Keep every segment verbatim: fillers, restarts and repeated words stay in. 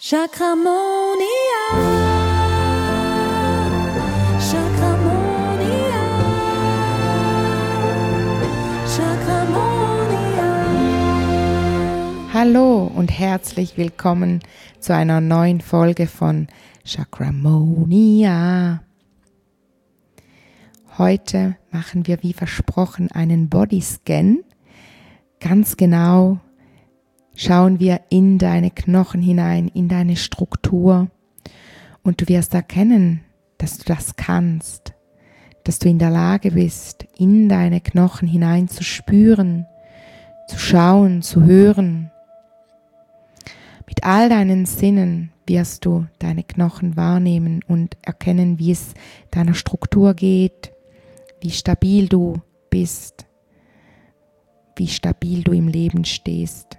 Chakramonia, Chakramonia, Chakramonia. Hallo und herzlich willkommen zu einer neuen Folge von Chakramonia. Heute machen wir wie versprochen einen Bodyscan. Ganz genau schauen wir in deine Knochen hinein, in deine Struktur, und du wirst erkennen, dass du das kannst, dass du in der Lage bist, in deine Knochen hinein zu spüren, zu schauen, zu hören. Mit all deinen Sinnen wirst du deine Knochen wahrnehmen und erkennen, wie es deiner Struktur geht, wie stabil du bist, wie stabil du im Leben stehst.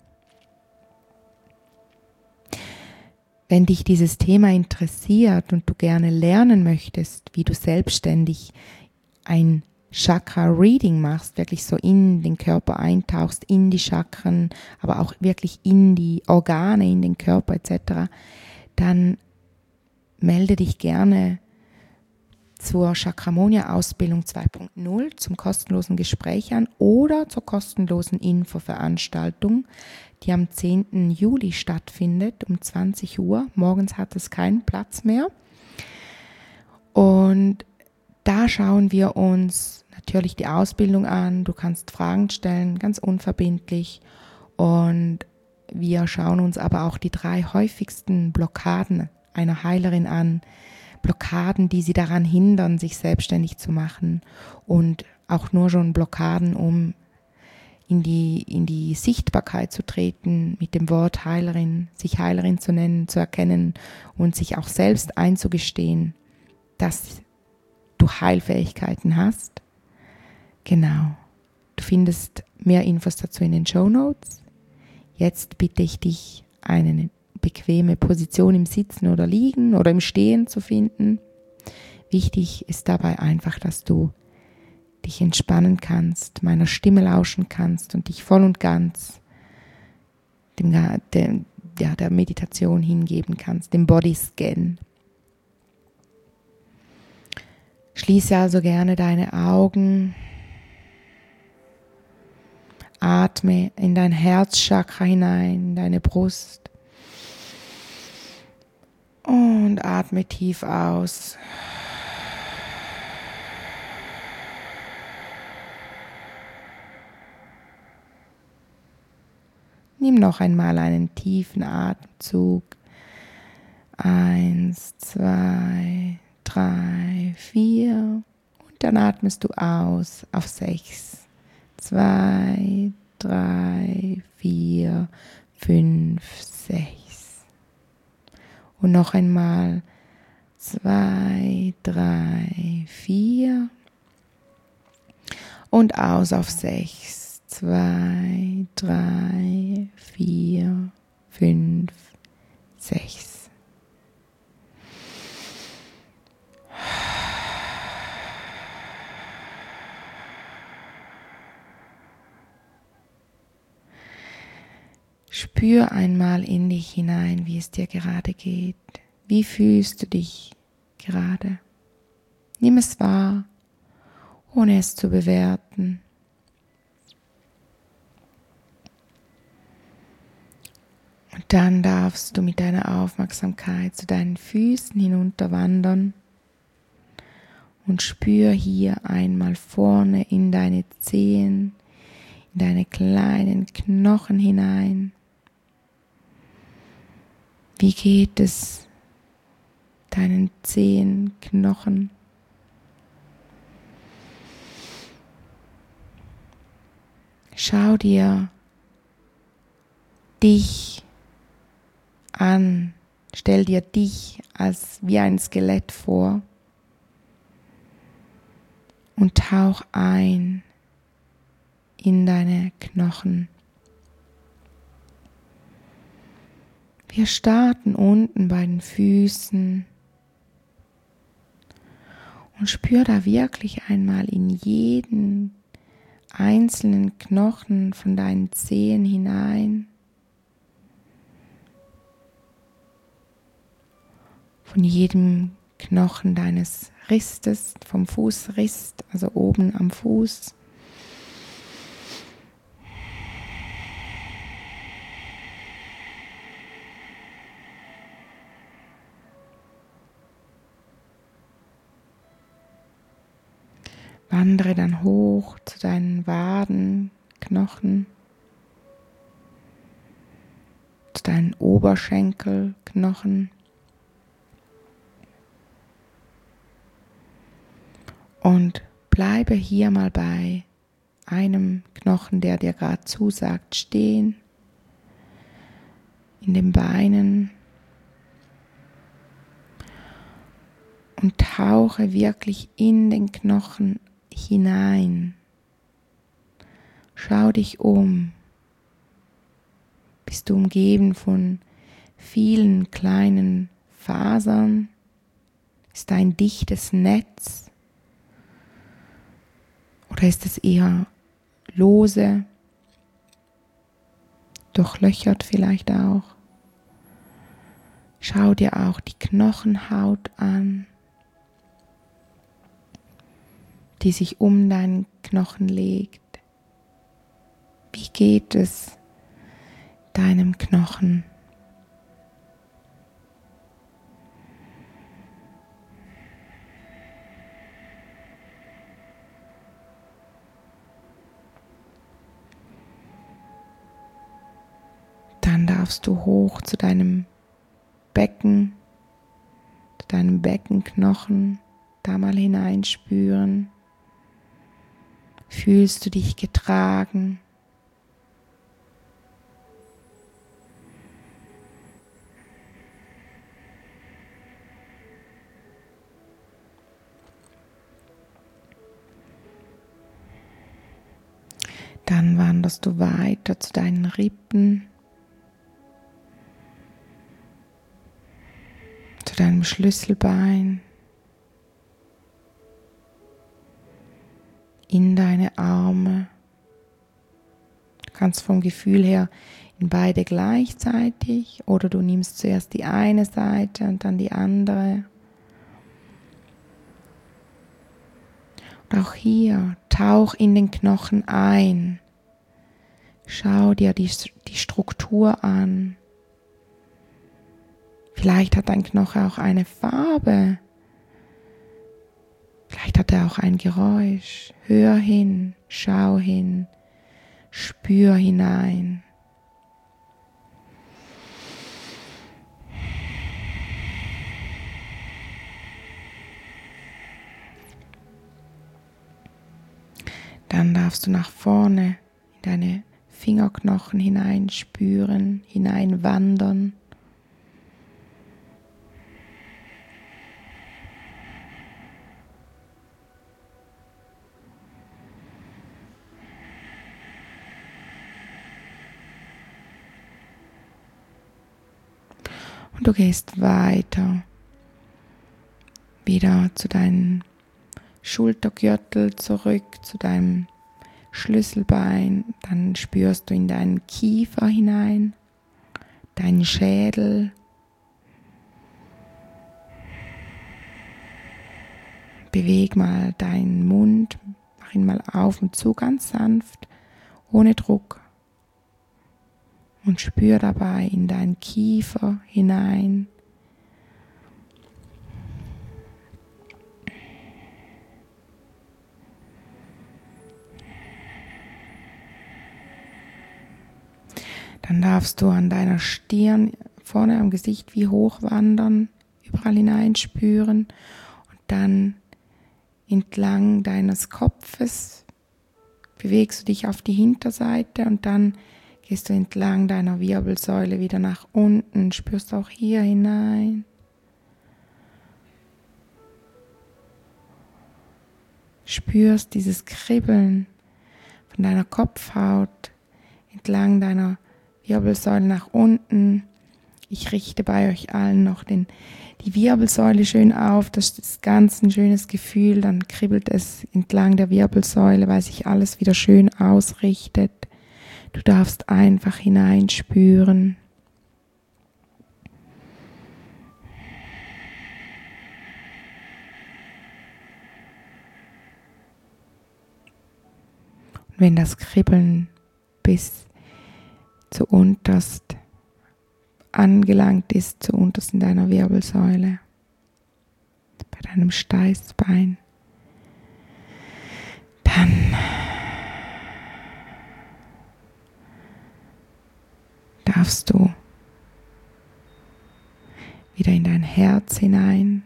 Wenn dich dieses Thema interessiert und du gerne lernen möchtest, wie du selbstständig ein Chakra-Reading machst, wirklich so in den Körper eintauchst, in die Chakren, aber auch wirklich in die Organe, in den Körper et cetera, dann melde dich gerne zur Chakramonia-Ausbildung zwei Punkt null zum kostenlosen Gespräch an oder zur kostenlosen Infoveranstaltung, die am zehnten Juli stattfindet um zwanzig Uhr. Morgens hat es keinen Platz mehr. Und da schauen wir uns natürlich die Ausbildung an. Du kannst Fragen stellen, ganz unverbindlich. Und wir schauen uns aber auch die drei häufigsten Blockaden einer Heilerin an. Blockaden, die sie daran hindern, sich selbstständig zu machen, und auch nur schon Blockaden, um in die, in die Sichtbarkeit zu treten mit dem Wort Heilerin, sich Heilerin zu nennen, zu erkennen und sich auch selbst einzugestehen, dass du Heilfähigkeiten hast. Genau. Du findest mehr Infos dazu in den Shownotes. Jetzt bitte ich dich, eine bequeme Position im Sitzen oder Liegen oder im Stehen zu finden. Wichtig ist dabei einfach, dass du dich entspannen kannst, meiner Stimme lauschen kannst und dich voll und ganz dem, der, ja, der Meditation hingeben kannst, dem Bodyscan. Schließe also gerne deine Augen, atme in dein Herzchakra hinein, in deine Brust und atme tief aus. Nimm noch einmal einen tiefen Atemzug. Eins, zwei, drei, vier. Und dann atmest du aus auf sechs. Zwei, drei, vier, fünf, sechs. Und noch einmal. Zwei, drei, vier. Und aus auf sechs. Zwei, drei, vier, fünf, sechs. Spür einmal in dich hinein, wie es dir gerade geht. Wie fühlst du dich gerade? Nimm es wahr, ohne es zu bewerten. Und dann darfst du mit deiner Aufmerksamkeit zu deinen Füßen hinunterwandern und spür hier einmal vorne in deine Zehen, in deine kleinen Knochen hinein. Wie geht es deinen Zehenknochen? Schau dir dich an, stell dir dich als wie ein Skelett vor und tauch ein in deine Knochen. Wir starten unten bei den Füßen und spür da wirklich einmal in jeden einzelnen Knochen von deinen Zehen hinein. von jedem Knochen deines Ristes, vom Fußrist, also oben am Fuß. Wandere dann hoch zu deinen Wadenknochen, zu deinen Oberschenkelknochen und bleibe hier mal bei einem Knochen, der dir gerade zusagt, stehen, in den Beinen und tauche wirklich in den Knochen hinein. Schau dich um. Bist du umgeben von vielen kleinen Fasern? Ist da ein dichtes Netz? Oder ist es eher lose, durchlöchert vielleicht auch? Schau dir auch die Knochenhaut an, die sich um deinen Knochen legt. Wie geht es deinem Knochen? Dann darfst du hoch zu deinem Becken, zu deinem Beckenknochen, da mal hineinspüren. Fühlst du dich getragen? Dann wanderst du weiter zu deinen Rippen, zu deinem Schlüsselbein, in deine Arme. Du kannst vom Gefühl her in beide gleichzeitig oder du nimmst zuerst die eine Seite und dann die andere. Und auch hier tauch in den Knochen ein. Schau dir die, die Struktur an. Vielleicht hat dein Knochen auch eine Farbe. Vielleicht hat er auch ein Geräusch. Hör hin, schau hin, spür hinein. Dann darfst du nach vorne in deine Fingerknochen hineinspüren, hineinwandern. Und du gehst weiter, wieder zu deinem Schultergürtel zurück, zu deinem Schlüsselbein. Dann spürst du in deinen Kiefer hinein, deinen Schädel. Beweg mal deinen Mund, mach ihn mal auf und zu, ganz sanft, ohne Druck. Und spür dabei in deinen Kiefer hinein. Dann darfst du an deiner Stirn, vorne am Gesicht wie hochwandern, überall hineinspüren und dann entlang deines Kopfes bewegst du dich auf die Hinterseite und dann gehst du entlang deiner Wirbelsäule wieder nach unten, spürst auch hier hinein. Spürst dieses Kribbeln von deiner Kopfhaut entlang deiner Wirbelsäule nach unten. Ich richte bei euch allen noch den, die Wirbelsäule schön auf. Das ist ganz ein schönes Gefühl. Dann kribbelt es entlang der Wirbelsäule, weil sich alles wieder schön ausrichtet. Du darfst einfach hineinspüren. wenn das Kribbeln bis zu unterst angelangt ist, zu unterst in deiner Wirbelsäule, bei deinem Steißbein, dann darfst du wieder in dein Herz hinein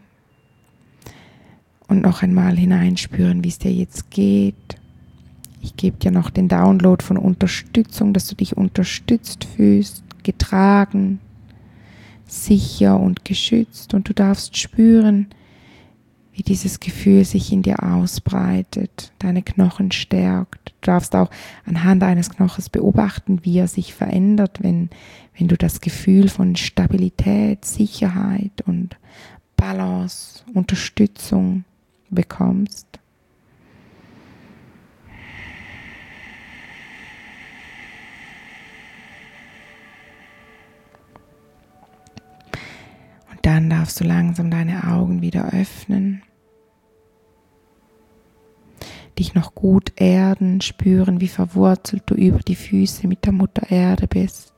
und noch einmal hineinspüren, wie es dir jetzt geht. Ich gebe dir noch den Download von Unterstützung, dass du dich unterstützt fühlst, getragen, sicher und geschützt. Und du darfst spüren, wie dieses Gefühl sich in dir ausbreitet, deine Knochen stärkt. Du darfst auch anhand eines Knochens beobachten, wie er sich verändert, wenn, wenn du das Gefühl von Stabilität, Sicherheit und Balance, Unterstützung bekommst. Und dann darfst du langsam deine Augen wieder öffnen, dich noch gut erden, spüren, wie verwurzelt du über die Füße mit der Mutter Erde bist.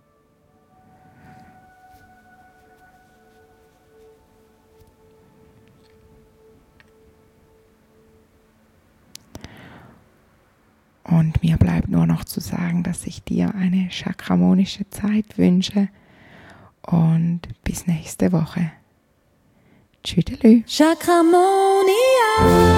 Und mir bleibt nur noch zu sagen, dass ich dir eine chakramonische Zeit wünsche und bis nächste Woche. Tschüdelü. Chakramonia.